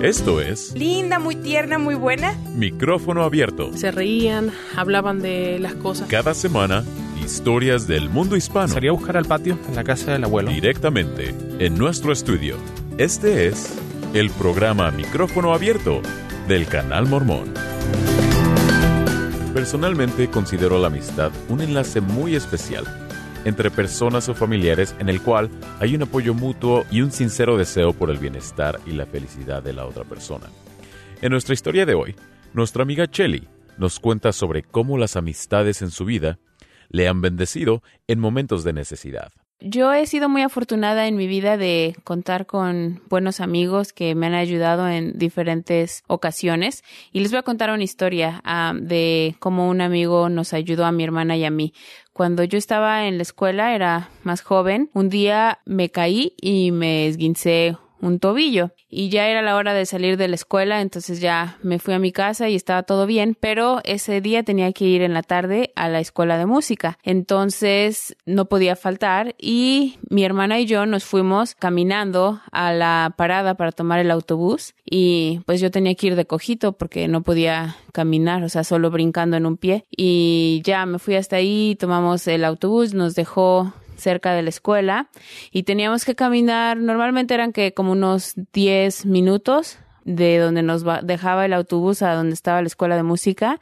Esto es... Linda, muy tierna, muy buena. Micrófono abierto. Se reían, hablaban de las cosas. Cada semana, historias del mundo hispano. Salí a buscar al patio en la casa del abuelo. Directamente en nuestro estudio. Este es el programa Micrófono Abierto del Canal Mormón. Personalmente considero la amistad un enlace muy especial entre personas o familiares en el cual hay un apoyo mutuo y un sincero deseo por el bienestar y la felicidad de la otra persona. En nuestra historia de hoy, nuestra amiga Chelly nos cuenta sobre cómo las amistades en su vida le han bendecido en momentos de necesidad. Yo he sido muy afortunada en mi vida de contar con buenos amigos que me han ayudado en diferentes ocasiones. Y les voy a contar una historia de cómo un amigo nos ayudó a mi hermana y a mí. Cuando yo estaba en la escuela, era más joven, un día me caí y me esguincé un tobillo y ya era la hora de salir de la escuela, entonces ya me fui a mi casa y estaba todo bien, pero ese día tenía que ir en la tarde a la escuela de música, entonces no podía faltar y mi hermana y yo nos fuimos caminando a la parada para tomar el autobús y pues yo tenía que ir de cojito porque no podía caminar, o sea, solo brincando en un pie y ya me fui hasta ahí, tomamos el autobús, nos dejó cerca de la escuela y teníamos que caminar, normalmente eran que como unos 10 minutos de donde nos dejaba el autobús a donde estaba la escuela de música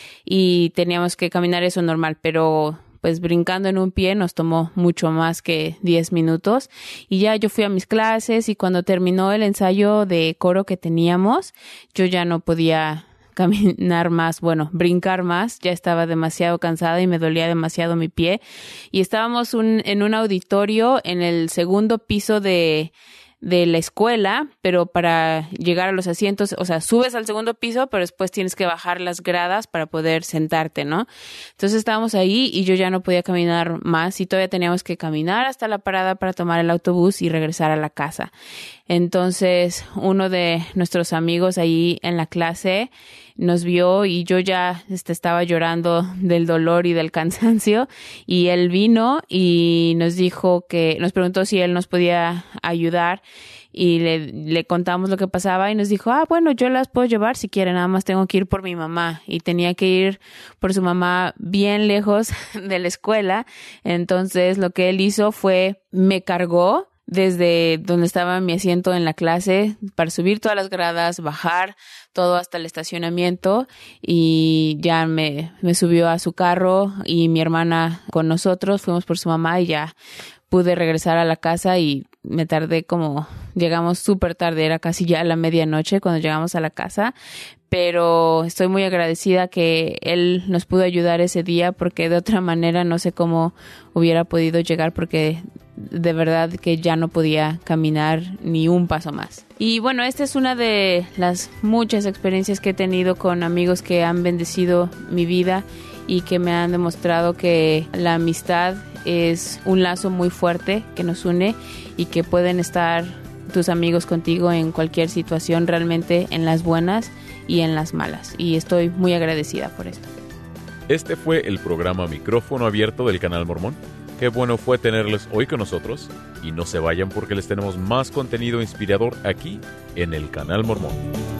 y teníamos que caminar eso normal, pero pues brincando en un pie nos tomó mucho más que 10 minutos y ya yo fui a mis clases y cuando terminó el ensayo de coro que teníamos, yo ya no podía caminar más, brincar más, ya estaba demasiado cansada y me dolía demasiado mi pie y estábamos en un auditorio en el segundo piso de la escuela, pero para llegar a los asientos, o sea, subes al segundo piso, pero después tienes que bajar las gradas para poder sentarte, ¿no? Entonces estábamos ahí y yo ya no podía caminar más y todavía teníamos que caminar hasta la parada para tomar el autobús y regresar a la casa. Entonces, uno de nuestros amigos ahí en la clase nos vio y yo ya estaba llorando del dolor y del cansancio y él vino y nos preguntó si él nos podía ayudar y le contamos lo que pasaba y nos dijo, bueno, yo las puedo llevar si quieren, nada más tengo que ir por mi mamá y tenía que ir por su mamá bien lejos de la escuela. Entonces, lo que él hizo fue me cargó desde donde estaba mi asiento en la clase para subir todas las gradas, bajar todo hasta el estacionamiento y ya me subió a su carro y mi hermana con nosotros, fuimos por su mamá y ya pude regresar a la casa y me tardé llegamos súper tarde, era casi ya la medianoche cuando llegamos a la casa, pero estoy muy agradecida que él nos pudo ayudar ese día porque de otra manera no sé cómo hubiera podido llegar porque de verdad que ya no podía caminar ni un paso más. Y bueno, esta es una de las muchas experiencias que he tenido con amigos que han bendecido mi vida y que me han demostrado que la amistad es un lazo muy fuerte que nos une y que pueden estar tus amigos contigo en cualquier situación, realmente en las buenas y en las malas. Y estoy muy agradecida por esto. Este fue el programa Micrófono Abierto del Canal Mormón. Qué bueno fue tenerles hoy con nosotros y no se vayan porque les tenemos más contenido inspirador aquí en el Canal Mormón.